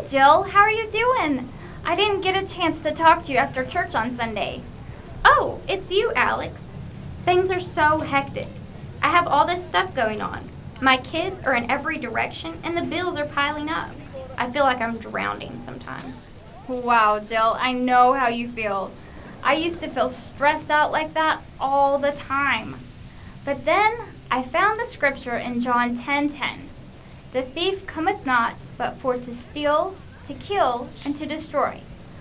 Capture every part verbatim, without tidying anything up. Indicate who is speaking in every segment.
Speaker 1: Hey, Jill. How are you doing? I didn't get a chance to talk to you after church on Sunday. Oh, it's you, Alex. Things are so hectic. I have all this stuff going on. My kids are in every direction, and the bills are piling up. I feel like I'm drowning sometimes. Wow, Jill, I know how you feel. I used to feel stressed out like that all the time. But then I found the scripture in John ten ten. The thief cometh not, but for to steal, to kill, and to destroy.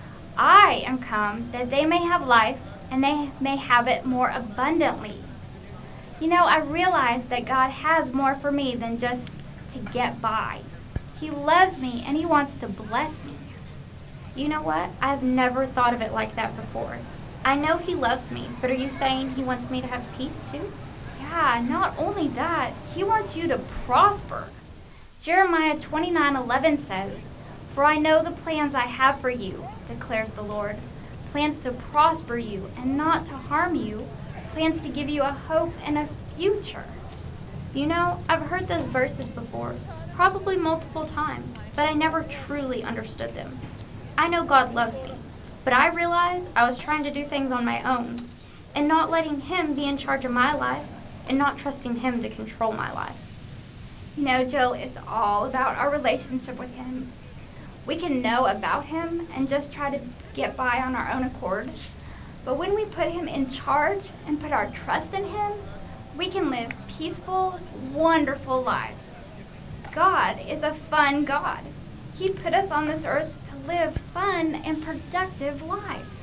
Speaker 1: I am come that they may have life, and they may have it more abundantly. You know, I realize that God has more for me than just to get by. He loves me, and He wants to bless me. You know what? I've never thought of it like that before. I know He loves me, but are you saying He wants me to have peace too? Yeah, not only that, He wants you to prosper. Jeremiah twenty-nine eleven says, "For I know the plans I have for you, declares the Lord, plans to prosper you and not to harm you, plans to give you a hope and a future." You know, I've heard those verses before, probably multiple times, but I never truly understood them. I know God loves me, but I realized I was trying to do things on my own and not letting Him be in charge of my life and not trusting Him to control my life. You know, Jill, it's all about our relationship with Him. We can know about Him and just try to get by on our own accord. But when we put Him in charge and put our trust in Him, we can live peaceful, wonderful lives. God is a fun God. He put us on this earth to live fun and productive lives.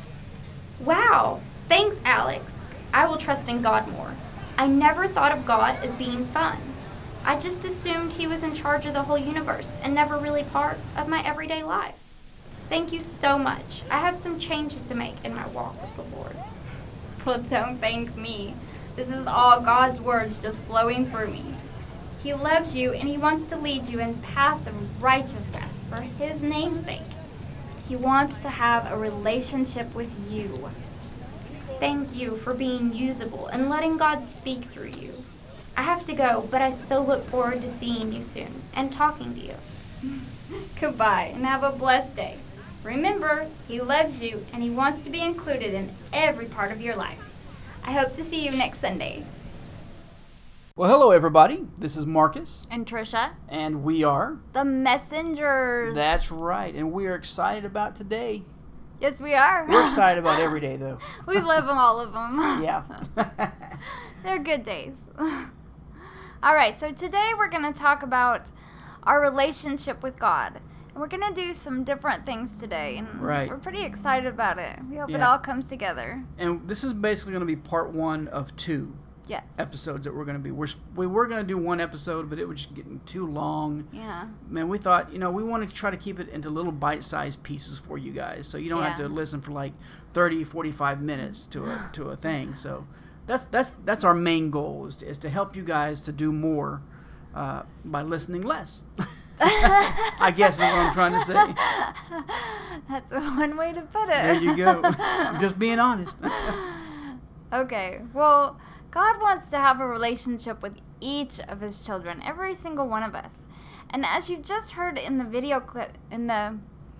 Speaker 1: Wow, thanks, Alex. I will trust in God more. I never thought of God as being fun. I just assumed He was in charge of the whole universe and never really part of my everyday life. Thank you so much. I have some changes to make in my walk with the Lord. Well, don't thank me. This is all God's words just flowing through me. He loves you and He wants to lead you in paths of righteousness for His name's sake. He wants to have a relationship with you. Thank you for being usable and letting God speak through you. I have to go, but I so look forward to seeing you soon and talking to you. Goodbye, and have a blessed day. Remember, He loves you, and He wants to be included in every part of your life. I hope to see you next Sunday.
Speaker 2: Well, hello, everybody. This is Marcus.
Speaker 1: And Trisha.
Speaker 2: And we are...
Speaker 1: The Messengers.
Speaker 2: That's right, and we are excited about today.
Speaker 1: Yes, we are.
Speaker 2: We're excited about every day, though.
Speaker 1: We live them, all of them.
Speaker 2: Yeah.
Speaker 1: They're good days. All right, so today we're going to talk about our relationship with God. And we're going to do some different things today. And
Speaker 2: right.
Speaker 1: We're pretty excited about it. We hope
Speaker 2: yeah.
Speaker 1: it all comes together.
Speaker 2: And this is basically going to be part one of two
Speaker 1: yes.
Speaker 2: episodes that we're going to be. We're, we were going to do one episode, but it was just getting too long.
Speaker 1: Yeah.
Speaker 2: Man, we thought, you know, we want to try to keep it into little bite-sized pieces for you guys. So you don't
Speaker 1: yeah.
Speaker 2: have to listen for like thirty, forty-five minutes to a, to a thing. So... That's that's that's our main goal is to, is to help you guys to do more uh, by listening less. I guess is what I'm trying to say.
Speaker 1: That's one way to put it.
Speaker 2: There you go. I'm just being honest.
Speaker 1: Okay. Well, God wants to have a relationship with each of His children, every single one of us. And as you just heard in the video clip, in the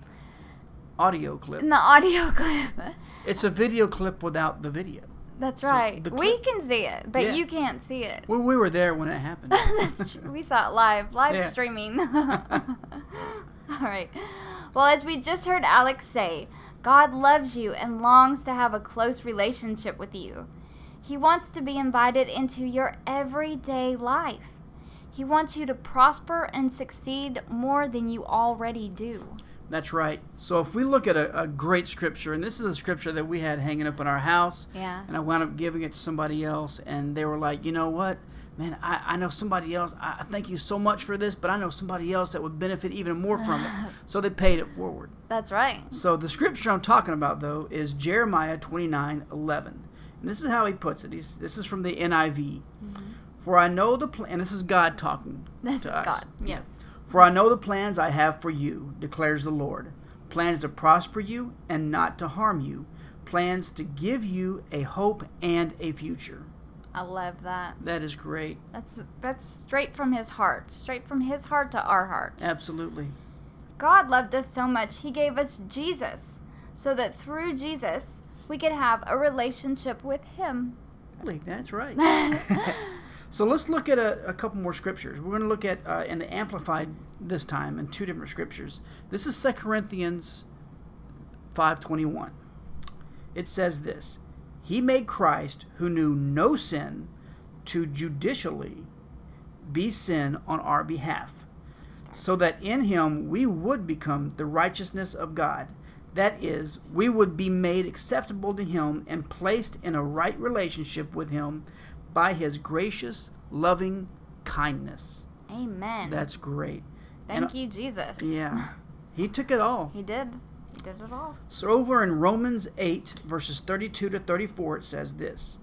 Speaker 2: audio clip,
Speaker 1: in the audio clip,
Speaker 2: it's a video clip without the video.
Speaker 1: That's right.
Speaker 2: So
Speaker 1: we can see it, but
Speaker 2: yeah.
Speaker 1: you can't see it.
Speaker 2: Well, we were there when it happened.
Speaker 1: That's true. We saw it live, live
Speaker 2: yeah.
Speaker 1: streaming. All right. Well, as we just heard Alex say, God loves you and longs to have a close relationship with you. He wants to be invited into your everyday life. He wants you to prosper and succeed more than you already do.
Speaker 2: That's right. So if we look at a, a great scripture, and this is a scripture that we had hanging up in our house,
Speaker 1: yeah.
Speaker 2: and I wound up giving it to somebody else, and they were like, you know what, man, I, I know somebody else, I, I thank you so much for this, but I know somebody else that would benefit even more from it. So they paid it forward.
Speaker 1: That's right.
Speaker 2: So the scripture I'm talking about, though, is Jeremiah twenty-nine eleven. And this is how he puts it. He's, this is from the N I V. Mm-hmm. For I know the plan, and this is God talking
Speaker 1: this
Speaker 2: to
Speaker 1: is
Speaker 2: us.
Speaker 1: God, yes.
Speaker 2: Yeah. For I know the plans I have for you, declares the Lord. Plans to prosper you and not to harm you. Plans to give you a hope and a future.
Speaker 1: I love that.
Speaker 2: That is great.
Speaker 1: That's that's straight from His heart. Straight from His heart to our heart.
Speaker 2: Absolutely.
Speaker 1: God loved us so much, he gave us Jesus, so that through Jesus, we could have a relationship with him.
Speaker 2: Really, that's right. So let's look at a, a couple more scriptures. We're going to look at, uh, in the Amplified this time, in two different scriptures. This is Second Corinthians five twenty-one. It says this, he made Christ, who knew no sin, to judicially be sin on our behalf, so that in him we would become the righteousness of God. That is, we would be made acceptable to him and placed in a right relationship with him by his gracious, loving kindness.
Speaker 1: Amen.
Speaker 2: That's great.
Speaker 1: Thank
Speaker 2: and,
Speaker 1: you, Jesus.
Speaker 2: Yeah. He took it all.
Speaker 1: He did. He did it all.
Speaker 2: So over in Romans eight, verses thirty-two to thirty-four, it says this,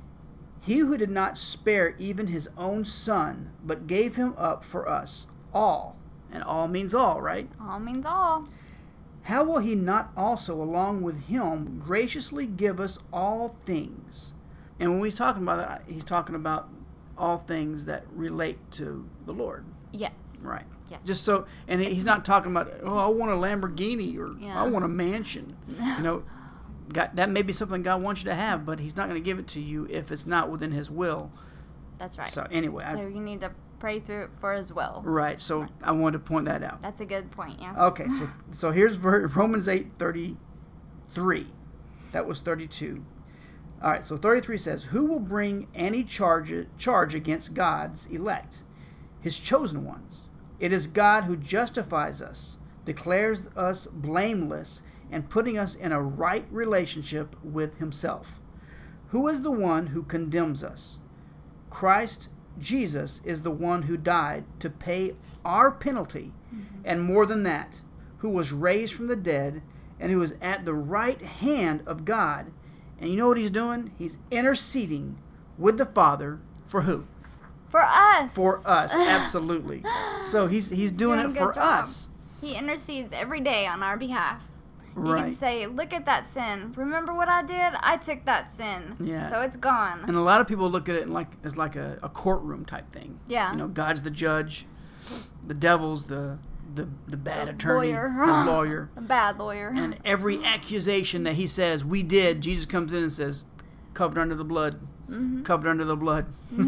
Speaker 2: he who did not spare even his own son, but gave him up for us all, and all means all, right?
Speaker 1: All means all.
Speaker 2: How will he not also, along with him, graciously give us all things? And when he's talking about that, he's talking about all things that relate to the Lord.
Speaker 1: Yes.
Speaker 2: Right.
Speaker 1: Yes.
Speaker 2: Just so, and he's not talking about, oh, I want a Lamborghini or
Speaker 1: Yeah.
Speaker 2: I want a mansion. You know, God, that may be something God wants you to have, but he's not going to give it to you if it's not within his will.
Speaker 1: That's right.
Speaker 2: So anyway.
Speaker 1: So
Speaker 2: I,
Speaker 1: you need to pray through it for his will.
Speaker 2: right. So right. I wanted to point that out.
Speaker 1: That's a good point, yes.
Speaker 2: Okay. So, so here's Romans eight thirty-three. That was thirty-two. All right, so thirty-three says, who will bring any charge, charge against God's elect, his chosen ones? It is God who justifies us, declares us blameless, and putting us in a right relationship with himself. Who is the one who condemns us? Christ Jesus is the one who died to pay our penalty, mm-hmm. and more than that, who was raised from the dead, and who is at the right hand of God. And you know what he's doing? He's interceding with the Father for who?
Speaker 1: For us.
Speaker 2: For us, absolutely. So he's he's doing it for us.
Speaker 1: He intercedes every day on our behalf. He
Speaker 2: Right.
Speaker 1: can say, look at that sin. Remember what I did? I took that sin.
Speaker 2: Yeah.
Speaker 1: So it's gone.
Speaker 2: And a lot of people look at it like as like a, a courtroom type thing.
Speaker 1: Yeah.
Speaker 2: You know, God's the judge, the devil's the the, the bad attorney,
Speaker 1: lawyer.
Speaker 2: the lawyer.
Speaker 1: A bad lawyer.
Speaker 2: And every accusation that he says we did, Jesus comes in and says, covered under the blood. Mm-hmm. Covered under the blood.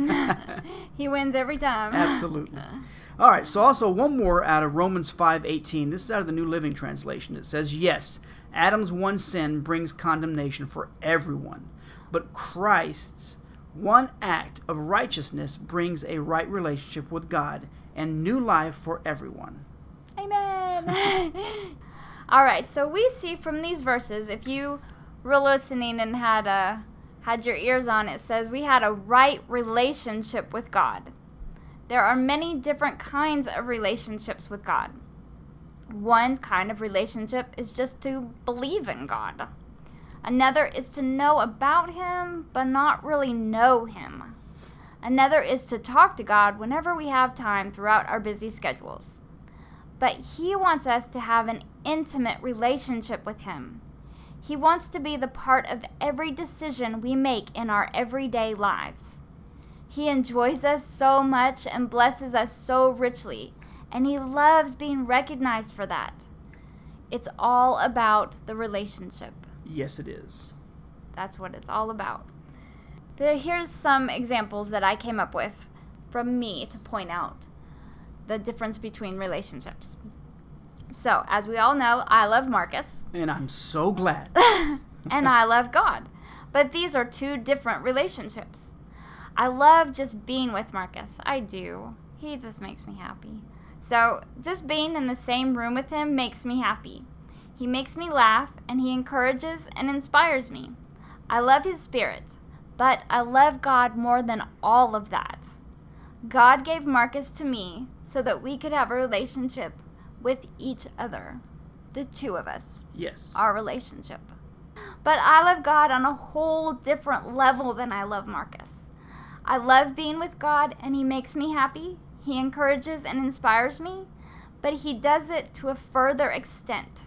Speaker 1: He wins every time.
Speaker 2: Absolutely. All right, so also one more out of Romans five eighteen. This is out of the New Living Translation. It says, yes, Adam's one sin brings condemnation for everyone, but Christ's one act of righteousness brings a right relationship with God and new life for everyone.
Speaker 1: Amen. All right, so we see from these verses, if you were listening and had a had your ears on, it says we had a right relationship with God. There are many different kinds of relationships with God. One kind of relationship is just to believe in God. Another is to know about him, but not really know him. Another is to talk to God whenever we have time throughout our busy schedules. But he wants us to have an intimate relationship with him. He wants to be the part of every decision we make in our everyday lives. He enjoys us so much and blesses us so richly, and he loves being recognized for that. It's all about the relationship.
Speaker 2: Yes, it is.
Speaker 1: That's what it's all about. There, here's some examples that I came up with from me to point out the difference between relationships. So, as we all know, I love Marcus.
Speaker 2: And I'm so glad.
Speaker 1: And I love God. But these are two different relationships. I love just being with Marcus. I do. He just makes me happy. So, just being in the same room with him makes me happy. He makes me laugh, and he encourages and inspires me. I love his spirit, but I love God more than all of that. God gave Marcus to me so that we could have a relationship with each other, the two of us.
Speaker 2: Yes.
Speaker 1: Our relationship. But I love God on a whole different level than I love Marcus. I love being with God, and he makes me happy. He encourages and inspires me, but he does it to a further extent.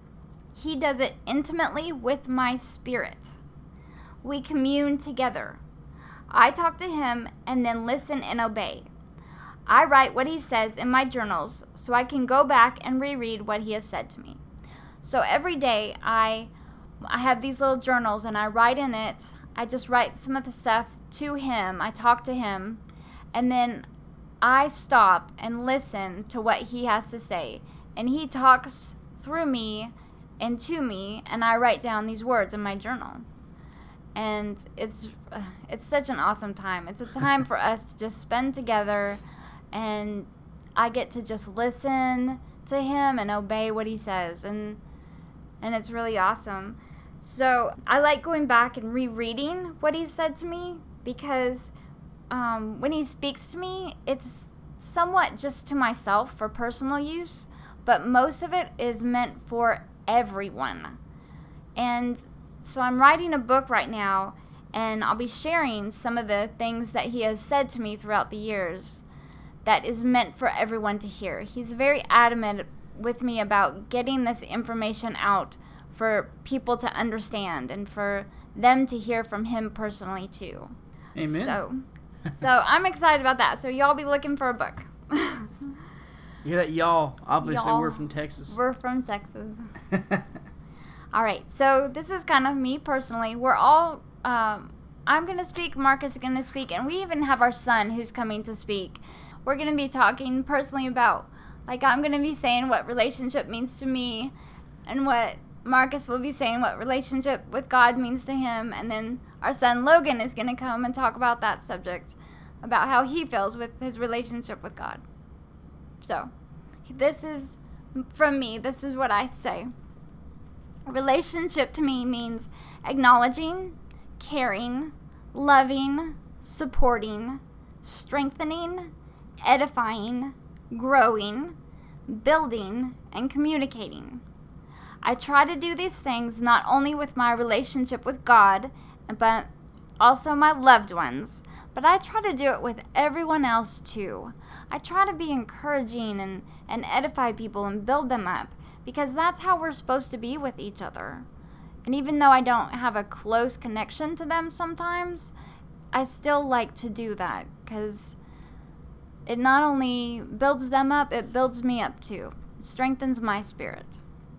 Speaker 1: He does it intimately with my spirit. We commune together. I talk to him and then listen and obey. I write what he says in my journals so I can go back and reread what he has said to me. So every day I I have these little journals and I write in it. I just write some of the stuff to him. I talk to him, and then I stop and listen to what he has to say. And he talks through me and to me, and I write down these words in my journal. And it's it's such an awesome time. It's a time for us to just spend together, and I get to just listen to him and obey what he says, and and it's really awesome. So I like going back and rereading what he said to me, because um, when he speaks to me, it's somewhat just to myself for personal use, but most of it is meant for everyone. And so I'm writing a book right now, and I'll be sharing some of the things that he has said to me throughout the years that is meant for everyone to hear. He's very adamant with me about getting this information out for people to understand and for them to hear from him personally too.
Speaker 2: Amen.
Speaker 1: So, so I'm excited about that. So y'all be looking for a book.
Speaker 2: You hear that, y'all? Obviously,
Speaker 1: Y'all.
Speaker 2: we're from Texas.
Speaker 1: We're from Texas. All right. So this is kind of me personally. We're all. Um, I'm gonna speak. Marcus is gonna speak, and we even have our son who's coming to speak. We're gonna be talking personally about, like, I'm gonna be saying what relationship means to me, and what Marcus will be saying what relationship with God means to him, and then our son Logan is gonna come and talk about that subject, about how he feels with his relationship with God. So, this is, from me, this is what I say. Relationship to me means acknowledging, caring, loving, supporting, strengthening, edifying, growing, building, and communicating. I try to do these things not only with my relationship with God, but also my loved ones, but I try to do it with everyone else too. I try to be encouraging and, and edify people and build them up, because that's how we're supposed to be with each other. And even though I don't have a close connection to them sometimes, I still like to do that, because it not only builds them up, it builds me up too. It strengthens my spirit.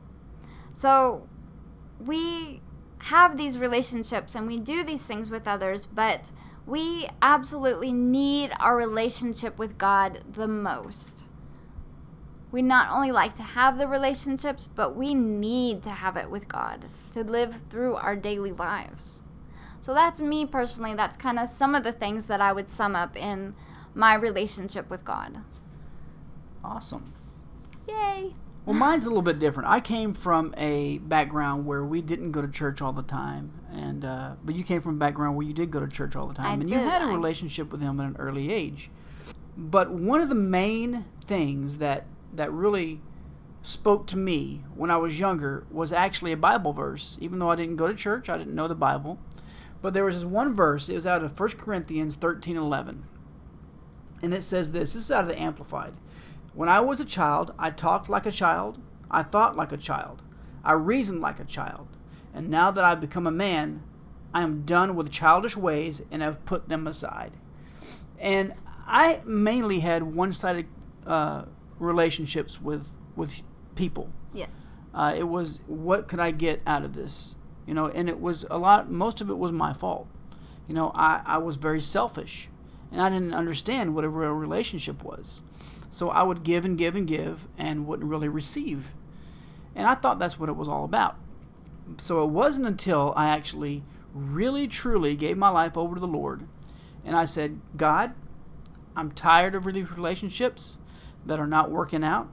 Speaker 1: So we have these relationships and we do these things with others, but we absolutely need our relationship with God the most. We not only like to have the relationships, but we need to have it with God to live through our daily lives. So that's me personally. That's kind of some of the things that I would sum up in my relationship with God.
Speaker 2: Awesome.
Speaker 1: Yay!
Speaker 2: Well, mine's a little bit different. I came from a background where we didn't go to church all the time, and uh, but you came from a background where you did go to church all the time,
Speaker 1: I
Speaker 2: and
Speaker 1: did.
Speaker 2: you had a
Speaker 1: I-
Speaker 2: relationship with him at an early age. But one of the main things that that really spoke to me when I was younger was actually a Bible verse. Even though I didn't go to church, I didn't know the Bible, but there was this one verse. It was out of First Corinthians thirteen eleven, and it says this. This is out of the Amplified. When I was a child, I talked like a child, I thought like a child, I reasoned like a child, and now that I've become a man, I am done with childish ways and have put them aside. And I mainly had one-sided uh, relationships with with people.
Speaker 1: Yes.
Speaker 2: Uh, it was, what could I get out of this? You know, and it was a lot, most of it was my fault. You know, I, I was very selfish, and I didn't understand what a real relationship was. So I would give and give and give and wouldn't really receive. And I thought that's what it was all about. So it wasn't until I actually really, truly gave my life over to the Lord, and I said, God, I'm tired of these relationships that are not working out.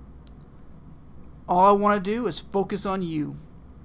Speaker 2: All I want to do is focus on you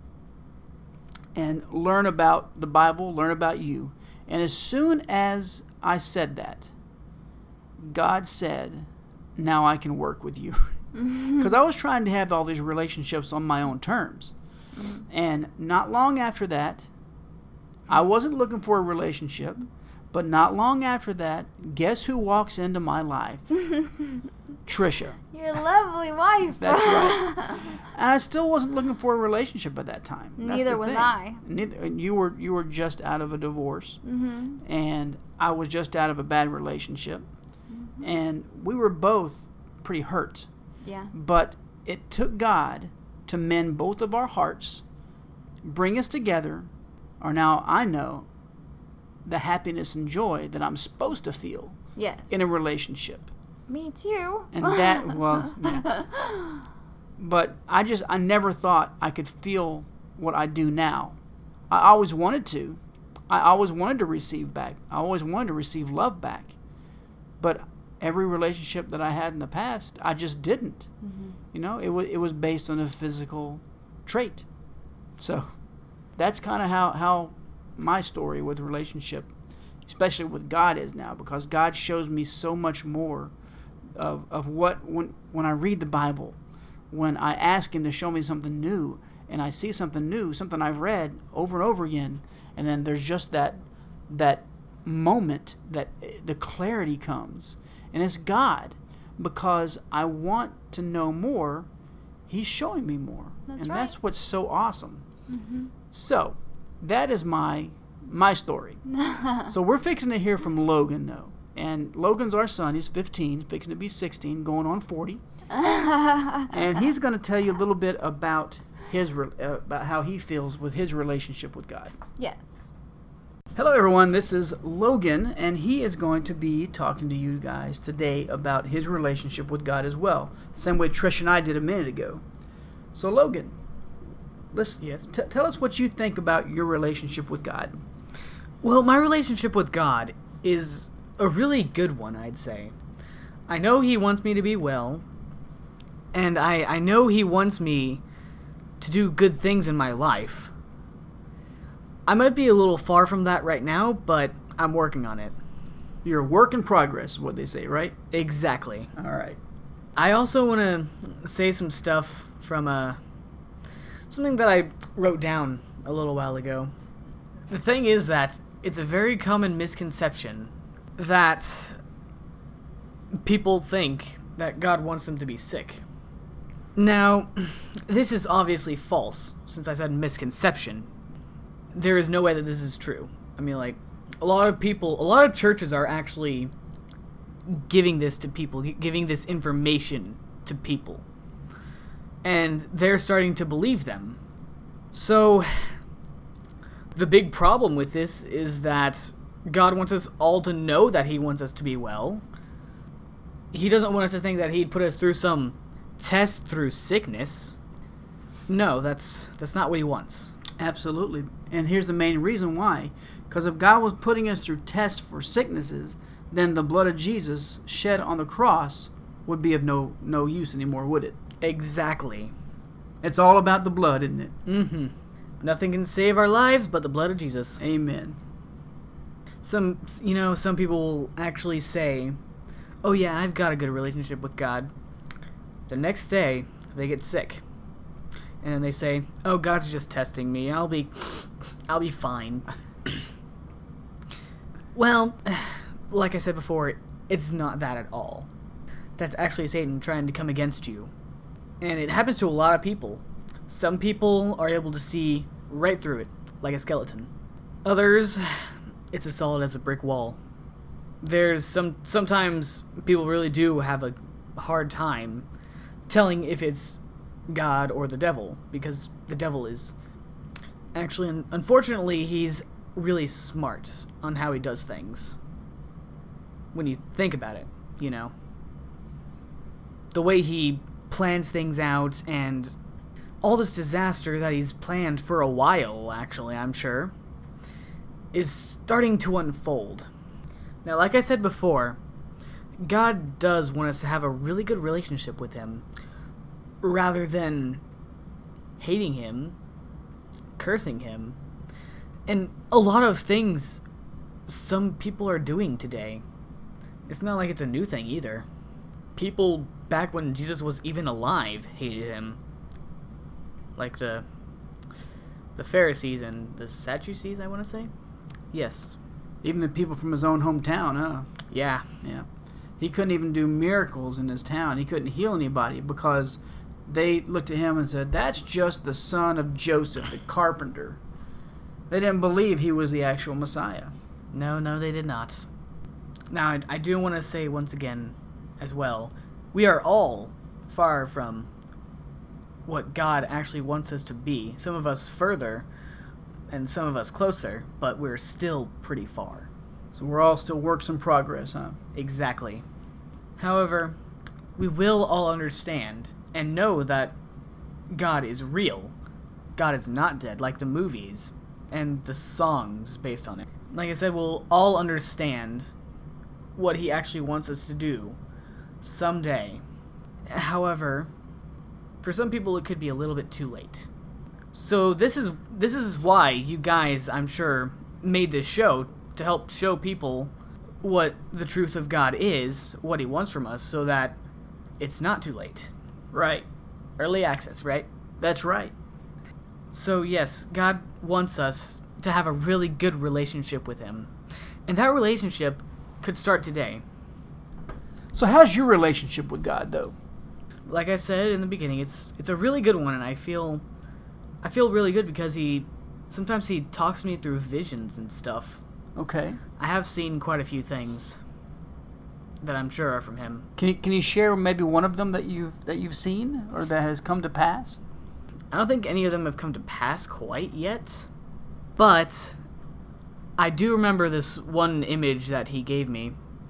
Speaker 2: and learn about the Bible, learn about you. And as soon as I said that, God said, now I can work with you. Because I was trying to have all these relationships on my own terms. And not long after that, I wasn't looking for a relationship, but not long after that, guess who walks into my life? Trisha.
Speaker 1: Your lovely wife.
Speaker 2: That's right. And I still wasn't looking for a relationship at that time. That's
Speaker 1: Neither
Speaker 2: the
Speaker 1: was
Speaker 2: thing.
Speaker 1: I.
Speaker 2: Neither. And you were you were just out of a divorce,
Speaker 1: Mm-hmm.
Speaker 2: and I was just out of a bad relationship. And we were both pretty hurt.
Speaker 1: Yeah.
Speaker 2: But it took God to mend both of our hearts, bring us together, or now I know the happiness and joy that I'm supposed to feel
Speaker 1: Yes.
Speaker 2: in a relationship.
Speaker 1: Me too.
Speaker 2: And that, well, yeah. But I just, I never thought I could feel what I do now. I always wanted to. I always wanted to receive back. I always wanted to receive love back. But every relationship that I had in the past, I just didn't.
Speaker 1: Mm-hmm.
Speaker 2: You know, it was it was based on a physical trait. So that's kind of how, how my story with relationship, especially with God, is now, because God shows me so much more of of what when when I read the Bible, when I ask Him to show me something new, and I see something new, something I've read over and over again, and then there's just that that moment that the clarity comes, and it's God, because I want to know more. He's showing me more,
Speaker 1: That's
Speaker 2: and
Speaker 1: right.
Speaker 2: that's what's so awesome.
Speaker 1: Mm-hmm.
Speaker 2: So that is my my story. So we're fixing to hear from Logan, though. And Logan's our son. He's fifteen, fixing to be sixteen, going on forty. And he's going to tell you a little bit about his re- uh, about how he feels with his relationship with God.
Speaker 1: Yes.
Speaker 2: Hello, everyone. This is Logan, and he is going to be talking to you guys today about his relationship with God as well, the same way Trish and I did a minute ago. So, Logan, let's
Speaker 3: Yes.
Speaker 2: t- tell us what you think about your relationship with God.
Speaker 3: Well, my relationship with God is a really good one, I'd say. I know He wants me to be well, and I, I know He wants me to do good things in my life. I might be a little far from that right now, but I'm working on it.
Speaker 2: You're a work in progress, what they say, right?
Speaker 3: Exactly.
Speaker 2: All right.
Speaker 3: I also want to say some stuff from uh, something that I wrote down a little while ago. The thing is that it's a very common misconception that people think that God wants them to be sick. Now, this is obviously false, since I said misconception. There is no way that this is true. I mean, like, a lot of people, a lot of churches are actually giving this to people, giving this information to people. And they're starting to believe them. So, the big problem with this is that God wants us all to know that He wants us to be well. He doesn't want us to think that He'd put us through some test through sickness. No, that's that's not what He wants.
Speaker 2: Absolutely. And here's the main reason why. Because if God was putting us through tests for sicknesses, then the blood of Jesus shed on the cross would be of no, no use anymore, would it?
Speaker 3: Exactly.
Speaker 2: It's all about the blood, isn't it?
Speaker 3: Mm-hmm. Nothing can save our lives but the blood of Jesus.
Speaker 2: Amen.
Speaker 3: Some, you know, some people will actually say, oh yeah, I've got a good relationship with God. The next day, they get sick. And then they say, oh, God's just testing me. I'll be, I'll be fine. Well, like I said before, it's not that at all. That's actually Satan trying to come against you. And it happens to a lot of people. Some people are able to see right through it, like a skeleton. Others, it's as solid as a brick wall. There's some, sometimes people really do have a hard time telling if it's God or the devil, because the devil is actually, unfortunately, he's really smart on how he does things. When you think about it, you know. The way he plans things out, and all this disaster that he's planned for a while, actually, I'm sure, is starting to unfold. Now, like I said before, God does want us to have a really good relationship with Him, rather than hating Him, cursing Him, and a lot of things some people are doing today. It's not like it's a new thing either. People back when Jesus was even alive hated Him. Like the the Pharisees and the Sadducees, I want to say. Yes.
Speaker 2: Even the people from his own hometown, huh?
Speaker 3: Yeah.
Speaker 2: Yeah. He couldn't even do miracles in his town. He couldn't heal anybody because they looked at him and said, that's just the son of Joseph, the carpenter. They didn't believe he was the actual Messiah.
Speaker 3: No, no, they did not. Now, I, I do want to say once again, as well, we are all far from what God actually wants us to be. Some of us further, and some of us closer, but we're still pretty far.
Speaker 2: So we're all still works in progress, huh?
Speaker 3: Exactly. However, we will all understand and know that God is real. God is not dead, like the movies and the songs based on it. Like I said, we'll all understand what he actually wants us to do someday. However, for some people it could be a little bit too late. So this is this is why you guys, I'm sure, made this show, to help show people what the truth of God is, what he wants from us, so that it's not too late.
Speaker 2: Right.
Speaker 3: Early access, right?
Speaker 2: That's right.
Speaker 3: So yes, God wants us to have a really good relationship with him. And that relationship could start today.
Speaker 2: So how's your relationship with God, though?
Speaker 3: Like I said in the beginning, it's it's a really good one, and I feel I feel really good because he sometimes he talks me through visions and stuff.
Speaker 2: Okay.
Speaker 3: I have seen quite a few things that I'm sure are from him.
Speaker 2: Can you can you share maybe one of them that you've that you've seen or that has come to pass?
Speaker 3: I don't think any of them have come to pass quite yet, but I do remember this one image that he gave me.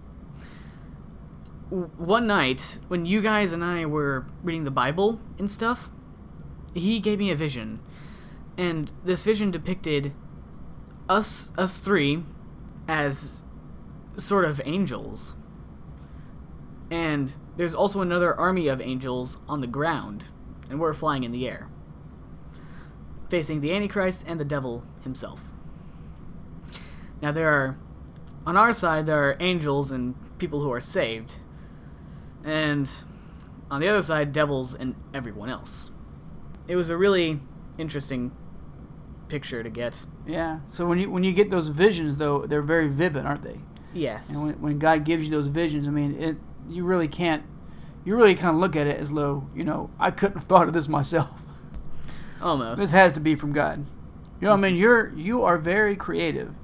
Speaker 3: W- one night, when you guys and I were reading the Bible and stuff, he gave me a vision, and this vision depicted us, us three as sort of angels. And there's also another army of angels on the ground, and we're flying in the air, facing the Antichrist and the devil himself. Now there are, on our side, there are angels and people who are saved, and on the other side, devils and everyone else. It was a really interesting picture to get.
Speaker 2: Yeah. So when you when you get those visions, though, they're very vivid, aren't they?
Speaker 3: Yes.
Speaker 2: And when, when God gives you those visions, I mean, it you really can't, you really kind of look at it as though, you know, I couldn't have thought of this myself.
Speaker 3: Almost.
Speaker 2: This has to be from God. You know what I mean? You're you are very creative.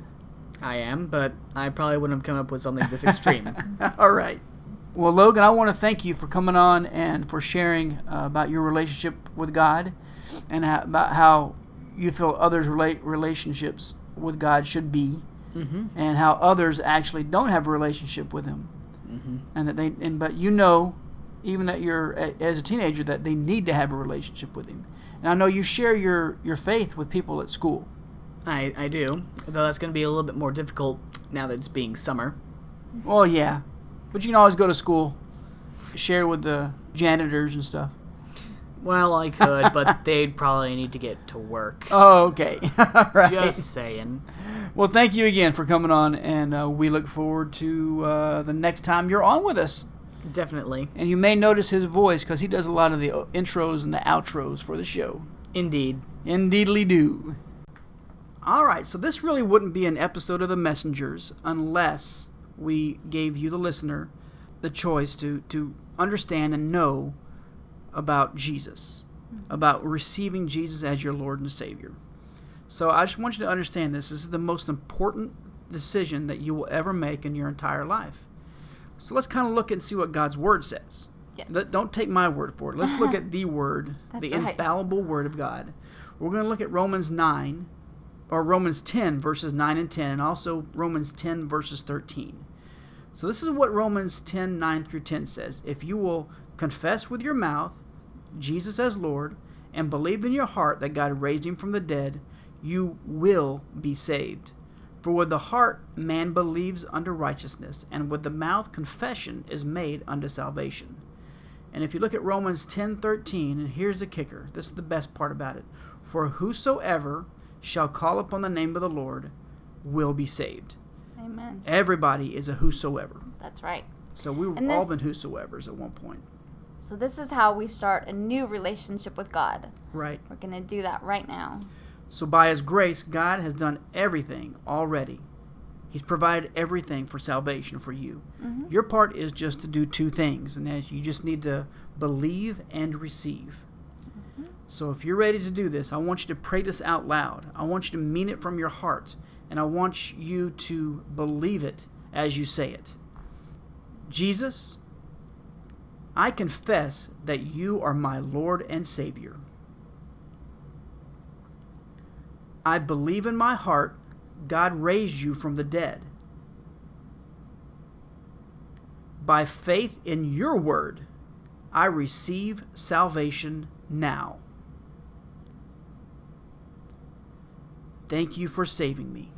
Speaker 3: I am, but I probably wouldn't have come up with something this extreme.
Speaker 2: All right. Well, Logan, I want to thank you for coming on and for sharing uh, about your relationship with God and how, about how you feel others' relate relationships with God should be,
Speaker 3: mm-hmm.
Speaker 2: and how others actually don't have a relationship with Him,
Speaker 3: Mm-hmm.
Speaker 2: and that they and but you know, even that you're as a teenager, that they need to have a relationship with Him. And I know you share your your faith with people at school.
Speaker 3: I, I do, though that's going to be a little bit more difficult now that it's being summer.
Speaker 2: Well, yeah, but you can always go to school, share with the janitors and stuff.
Speaker 3: Well, I could, but they'd probably need to get to work.
Speaker 2: Oh, okay. All right.
Speaker 3: Just saying.
Speaker 2: Well, thank you again for coming on, and uh, we look forward to uh, the next time you're on with us.
Speaker 3: Definitely.
Speaker 2: And you may notice his voice because he does a lot of the intros and the outros for the show.
Speaker 3: Indeed.
Speaker 2: Indeedly do. All right, so this really wouldn't be an episode of The Messengers unless we gave you, the listener, the choice to, to understand and know about Jesus, about receiving Jesus as your Lord and Savior. So I just want you to understand this. This is the most important decision that you will ever make in your entire life. So let's kind of look and see what God's Word says.
Speaker 1: Yes.
Speaker 2: Let, don't take my word for it. Let's look at the Word,
Speaker 1: That's
Speaker 2: the
Speaker 1: right.
Speaker 2: infallible Word of God. We're going to look at Romans nine, or Romans ten, verses nine and ten, and also Romans ten, verses thirteen. So this is what Romans ten, nine through ten says. If you will confess with your mouth Jesus as Lord, and believe in your heart that God raised him from the dead, you will be saved. For with the heart man believes unto righteousness, and with the mouth confession is made unto salvation. And if you look at Romans ten thirteen, and here's the kicker, this is the best part about it. For whosoever shall call upon the name of the Lord will be saved.
Speaker 1: Amen.
Speaker 2: Everybody is a whosoever.
Speaker 1: That's right.
Speaker 2: So we've
Speaker 1: And
Speaker 2: all
Speaker 1: this-
Speaker 2: been whosoevers at one point.
Speaker 1: So this is how we start a new relationship with God.
Speaker 2: Right.
Speaker 1: We're going to do that right now.
Speaker 2: So by his grace, God has done everything already. He's provided everything for salvation for you.
Speaker 1: Mm-hmm.
Speaker 2: Your part is just to do two things, and that you just need to believe and receive.
Speaker 1: Mm-hmm.
Speaker 2: So if you're ready to do this, I want you to pray this out loud. I want you to mean it from your heart, and I want you to believe it as you say it. Jesus, I confess that you are my Lord and Savior. I believe in my heart God raised you from the dead. By faith in your word, I receive salvation now. Thank you for saving me.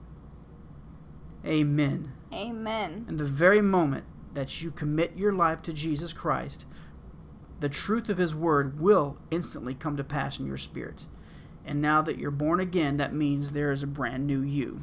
Speaker 2: Amen.
Speaker 1: Amen.
Speaker 2: In the very moment that you commit your life to Jesus Christ, the truth of his word will instantly come to pass in your spirit. And now that you're born again, that means there is a brand new you.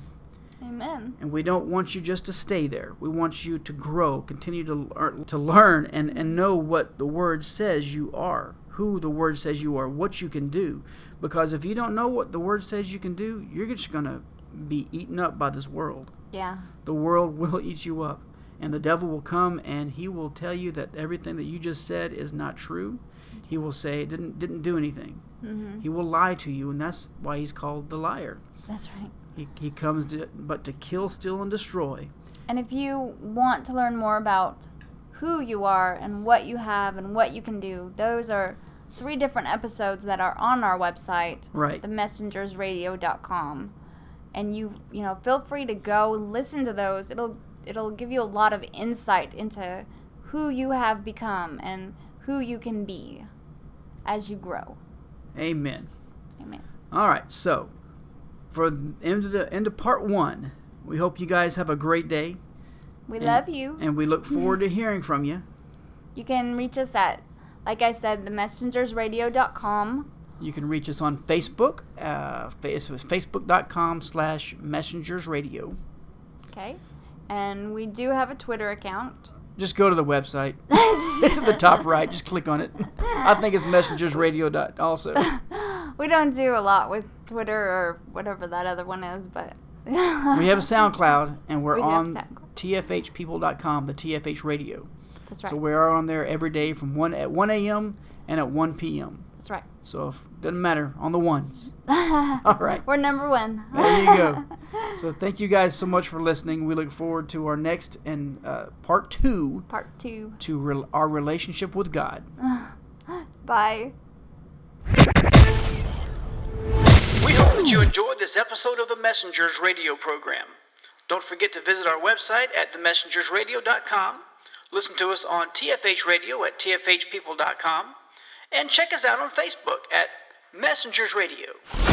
Speaker 1: Amen.
Speaker 2: And we don't want you just to stay there. We want you to grow, continue to learn, to learn and, and know what the word says you are, who the word says you are, what you can do. Because if you don't know what the word says you can do, you're just going to be eaten up by this world.
Speaker 1: Yeah.
Speaker 2: The world will eat you up. And the devil will come and he will tell you that everything that you just said is not true. He will say it didn't, didn't do anything. Mm-hmm. He will lie to you, and that's why he's called the liar.
Speaker 1: That's right.
Speaker 2: He, he comes to, but to kill, steal, and destroy.
Speaker 1: And if you want to learn more about who you are and what you have and what you can do, those are three different episodes that are on our website,
Speaker 2: right.
Speaker 1: the messengers radio dot com. And you, you know, feel free to go listen to those. It'll it'll give you a lot of insight into who you have become and who you can be as you grow.
Speaker 2: Amen.
Speaker 1: Amen.
Speaker 2: All right, so for the end of the end of part one, we hope you guys have a great day.
Speaker 1: We
Speaker 2: and,
Speaker 1: love you.
Speaker 2: And we look forward to hearing from you.
Speaker 1: You can reach us at, like I said, the messengers radio dot com.
Speaker 2: You can reach us on Facebook. Uh, it's facebook.com slash messengersradio.
Speaker 1: Okay. And we do have a Twitter account.
Speaker 2: Just go to the website. It's at the top right. Just click on it. I think it's Messengers Radio. Also.
Speaker 1: We don't do a lot with Twitter or whatever that other one is, but...
Speaker 2: We have a SoundCloud, and we're
Speaker 1: we
Speaker 2: on T F H people dot com, the T F H radio.
Speaker 1: That's right.
Speaker 2: So we are on there every day from one at one a.m. and at one p.m.
Speaker 1: That's right.
Speaker 2: So if doesn't matter, on the ones. All right.
Speaker 1: We're number one.
Speaker 2: There you go. So thank you guys so much for listening. We look forward to our next and uh, part two.
Speaker 1: Part two.
Speaker 2: To re- our relationship with God.
Speaker 1: Bye.
Speaker 2: We hope that you enjoyed this episode of the Messengers Radio program. Don't forget to visit our website at the messengers radio dot com. Listen to us on T F H Radio at T F H people dot com. And check us out on Facebook at Messengers Radio.